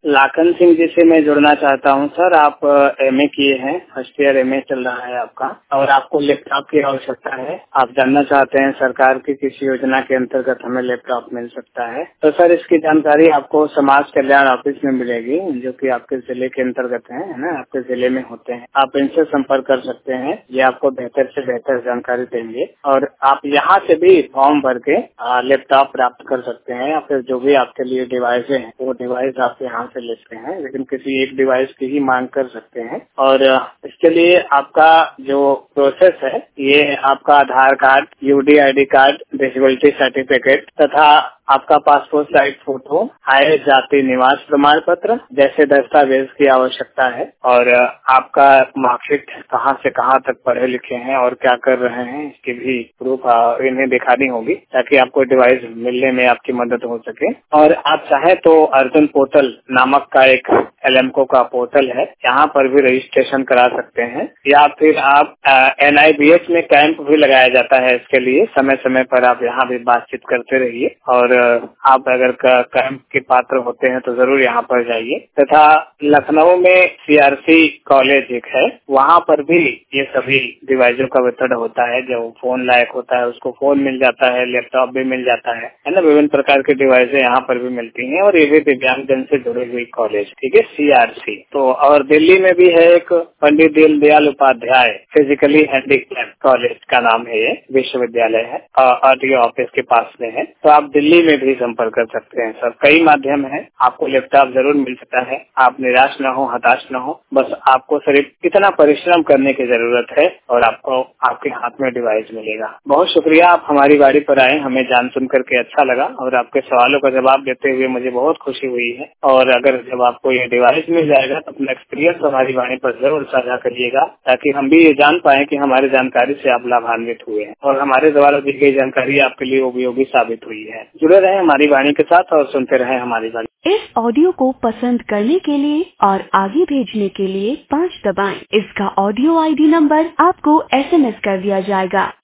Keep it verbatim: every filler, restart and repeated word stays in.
लाखन सिंह जी से मैं जुड़ना चाहता हूं सर। आप एमए किए हैं, फर्स्ट ईयर एमए चल रहा है आपका, और आपको लैपटॉप की आवश्यकता है। आप जानना चाहते हैं सरकार की किस योजना के अंतर्गत हमें लैपटॉप मिल सकता है। तो सर इसकी जानकारी आपको समाज कल्याण ऑफिस में मिलेगी, जो कि आपके जिले के अंतर्गत है, है ना, आपके जिले में होते हैं। आप इनसे संपर्क कर सकते हैं, ये आपको बेहतर से बेहतर जानकारी देंगे। और आप यहाँ से भी फॉर्म भर के लैपटॉप प्राप्त कर सकते हैं, या फिर जो भी आपके लिए डिवाइस है वो डिवाइस आप यहाँ से ले सकते हैं, लेकिन किसी एक डिवाइस की ही मांग कर सकते हैं। और इसके लिए आपका जो प्रोसेस है, ये आपका Aadhaar card, UD ID card, disability certificate तथा आपका पासपोर्ट साइज फोटो, आय जाति निवास प्रमाण पत्र जैसे दस्तावेज की आवश्यकता है। और आपका मार्कशीट कहाँ से कहाँ तक पढ़े लिखे हैं और क्या कर रहे हैं, इसकी भी प्रूफ इन्हें दिखानी होगी, ताकि आपको डिवाइस मिलने में आपकी मदद हो सके। और आप चाहे तो अर्जुन पोर्टल नामक का एक एलएमको का पोर्टल है, यहाँ पर भी रजिस्ट्रेशन करा सकते हैं। या फिर आप एनआईबीएच में कैंप भी लगाया जाता है इसके लिए, समय समय पर आप यहाँ भी बातचीत करते रहिए। और आप अगर कैंप के पात्र होते हैं तो जरूर यहाँ पर जाइए। तथा लखनऊ में सीआरसी कॉलेज एक है, वहाँ पर भी ये सभी डिवाइसों का वितरण होता है। जो फोन लायक होता है उसको फोन मिल जाता है, लैपटॉप भी मिल जाता है, है ना। विभिन्न प्रकार के डिवाइसें यहाँ पर भी मिलती हैं। और ये भी दिव्यांगजन से जुड़ी हुई कॉलेज, ठीक है, सीआरसी। तो और दिल्ली में भी है एक Pandit Deendayal Upadhyay physically handicap college का नाम है, ये विश्वविद्यालय है, आरटीओ ऑफिस के पास में है। तो आप दिल्ली में भी संपर्क कर सकते हैं सर। कई माध्यम है, आपको लैपटॉप जरूर मिल सकता है। आप निराश न हो, हताश न हो, बस आपको सिर्फ इतना परिश्रम करने की जरूरत है और आपको आपके हाथ में डिवाइस मिलेगा। बहुत शुक्रिया, आप हमारी वाड़ी पर आए, हमें जान सुन करके अच्छा लगा और आपके सवालों का जवाब देते हुए मुझे बहुत खुशी हुई है। और अगर जब आपको ये डिवाइस मिल जाएगा तो अपना एक्सपीरियंस हमारी वाणी पर जरूर साझा करिएगा, ताकि हम भी ये जान पाए कि हमारी जानकारी से आप लाभान्वित हुए हैं और हमारे द्वारा दी गई जानकारी आपके लिए उपयोगी साबित हुई है। जुड़े रहें हमारी वाणी के साथ और सुनते रहें हमारी वाणी। इस ऑडियो को पसंद करने के लिए और आगे भेजने के लिए पाँच दबाएं। इसका ऑडियो आईडी नंबर आपको एसएमएस कर दिया जाएगा।